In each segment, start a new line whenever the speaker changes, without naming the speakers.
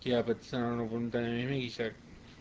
Kiapat sanonut tanamimikisak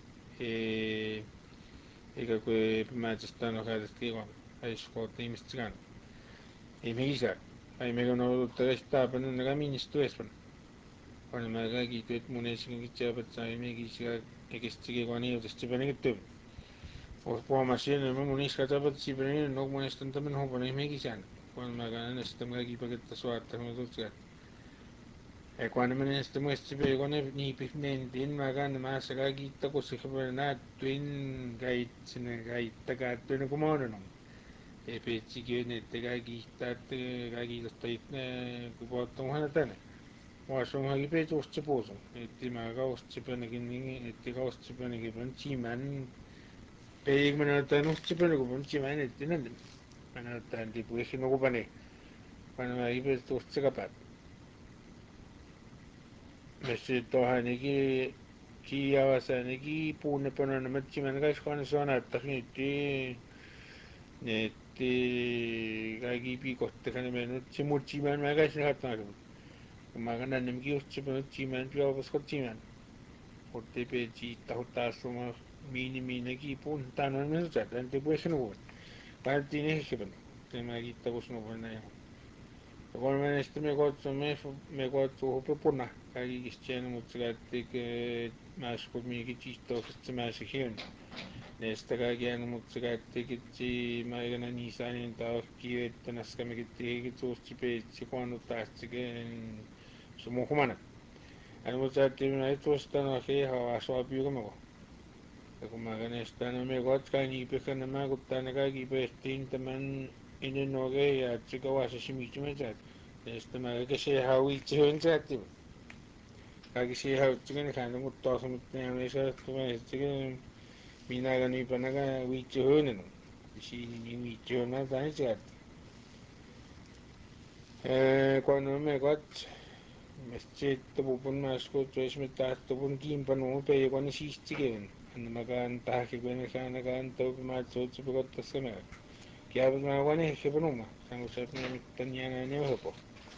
ega kui päästään kaidasta kivan aiskoot ihmistigan imikisak ai mega no tästä panen naga ministuespan panen mä kaikki työt mun ensin kiapat sai imikisak ekistikin kun niin tästä panen työ huomasin että mun iska tapat sipanen no mun estan tämän homman imikisan kun mä kannan sitä kaikki paketta suotta mä tutkat Cuando me este muestre pero con ni pigmenti in magan ma sa gita ko sa na twin gait sine gait taga twin ko mo no e pe chige ne te ga gita te ga gita stait ne ko bottom hana tane wa so ma gi pe to sti poso e ti ma ga sti pe ne gin e ti ga sti pe ne gi ban chi man pe ig man ta no sti pe ne ko ban chi man e ti nan man ta di pu e no ko bane quan ma gi pe to sti ka pat Mesti tohaniki kiawasaniki puunapana namatsimanakas qanasuanaattaqniitti netti kakipikottakanamanu tsimutsiman makasnaqatnaqamun kumagananamki utsipan tsiman piawapasqatsiman urtepechi ittahuttaassuma miiniminaki puun taananmasat antipuesnugun pantinihkipan temakittakusnupanaya Kolmen este me kutsu pupuna kagi kistian mutsagattik mas kumiki chisto mas hiun nesta kagi an mutsagattik itsi maigana nisanin ta kiet naskame kitti kitsu chipe chikuanu tatsike sumuhumana an mutsatti na itu stana he hawa swapiuga mago kumagana stana me got kagi pekana magutana kagi pestin taman inenoge ya chikawa shimichime este me que se ha wichi hunchati kagi se ha chicken kan mo to so mitne me sa to me chicken minaga ni panaga wichi hunen si ni wichi na tan chat cuando me got me chit bu pun mas ko tres me ta to pun kim panu pe cuando si chicken and magan ta ke ben kana kan to ma so so ko to se me kya ma wane ke panu ma sango sa me mitanya na ne ho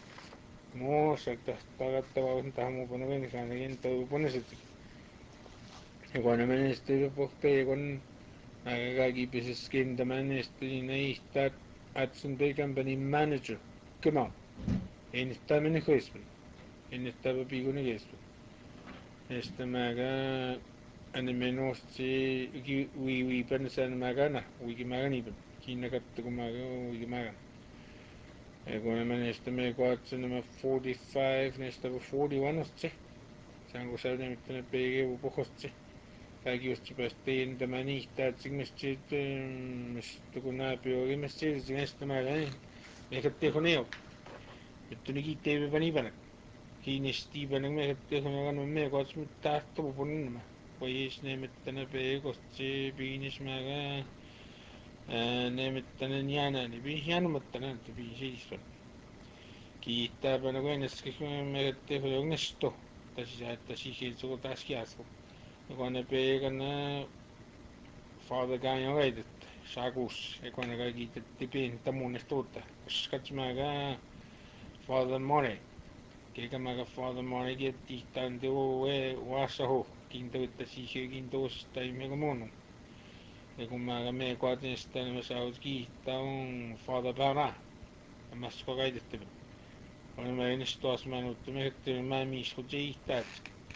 mo sakta tagattava tahamu panagani kanagin tahu panasit cuando me este poste con agagi pieces skin the man este nei stat at sunday company manager come on en esta mene juespen en esta pigo ne gespen este maga ane menos si wi pensan magana wi magani pen kina katta kumaga wi magan Cuando me este me cuatro number 45 nesta 41 osse sango sa ne mitne pege u pohosse kagi osti pastin de manista tsigmestit misto kuna peo ge mestit nesta ma gani me katte khoneo mitne ki tebe bani bana ki nesti bana me katte khoneo gan me kwats mit ta to bunun ma kois ne mitne pege kosti binis ma ga ne mitne nyana ne bi nyana mitne bi jispan Kiittää no ennäski me te hongesto tässä että siihen suko taas kiasu kun ne peikana father gain oidet sakus ja kun ne kaikki tipin tamunesta uutta koska mä father money keikä mä father money kitti tän tuo wassa ho kinto että siihen kinto tai mega monu ja kun me kuatin sitä niin mä saavut kiittää on father bara mä sko kaidettu Olemme ennustaas minut miettinyt mä misku tiihtää.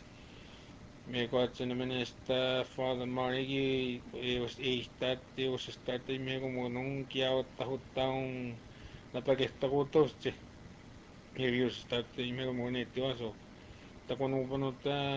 Me katsoin menestä Father Marigi ihtää tiusesta että me kun mun unkia ottaa hutta on läpäkettä kun tosti. Ja viusesta että me kun mun etti vaso. Mutta kun upanut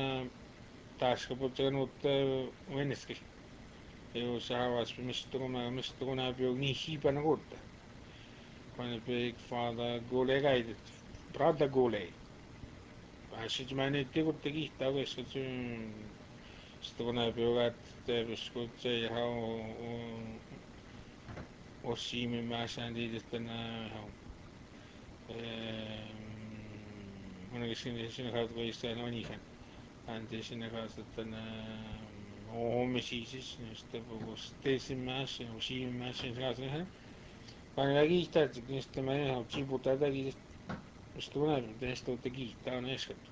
taas kaputtanut venneski. Ja saavas mistä kun näpyy niin hiipana kuutta. Kun Big Father Gule käidet. Brother Gule. Asitmani tikutteki takaiskutsu sitten kun näin pyyvät teevyskutse ja hau ossiimi mäsään tiitistä nää monenkin sinne kautta kun istaa on ihan anti sinne kautta tänä hommi siis sitten puhus teisin mäsään ossiimi mäsään se kautta ihan vaan kaikki ihtaa että sitten mä ihan chiputaan takia sitten kun näin teistä olette kiittää on eskat